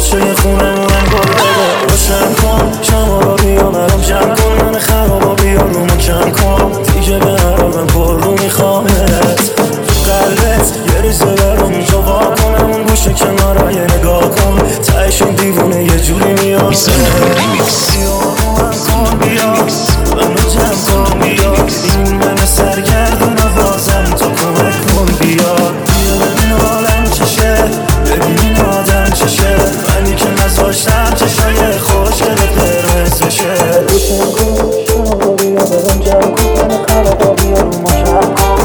باشه خونمونم گل بده. روشن کن شما رو بیا منم جمع کن، من خرابا بیا رومو کم کن، دیگه به حرامم پر رو میخوامت. تو قلبت یه ریزه برام جوا کنم، اون گوشه کنارا یه نگاه کن، تهشون دیوونه یه جوری میاد. بیا رومم کن بیا منو جمع کن بیا، این من سرگردون بازم تو کمک کن بیا. بیا ببین حالم چشه، ببین این آدم چشه، منی که نذاشتم چشای خوشگلت قرمز بشه. روشن کن شما بیا برم جمع کن، من خرابا بیا رومو کم کن.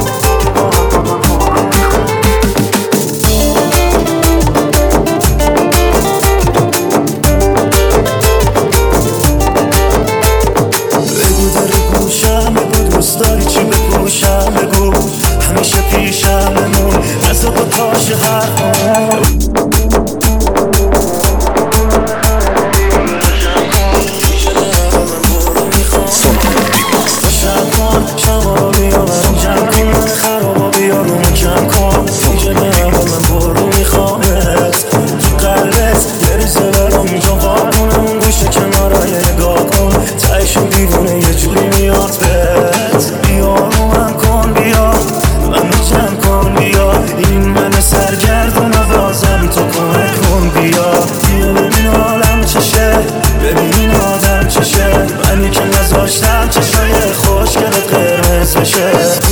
بگو داری گوشم، بگو دوست داری چی بپوشم، بگو همیشه پیشم بمون از با پاش حرفم. روشن کن شما رو بیا منو جمع کن، من خرابا بیا رومو کم کن، دیگه به من برو میخوامت. تو قلبت یه ریزه برام جوا کنم، اون گوشه کنارا یه نگاه کن، تهشون دیوونه یه جوری میاد بهت. بیا رومم کن بیا منو جمع کن بیا، این من سرگردون بازم تو کمک کن بیا. بیا ببین حالم چشه، ببین این آدم چشه، منی که نذاشتم چشای خوشگلت قرمز بشه.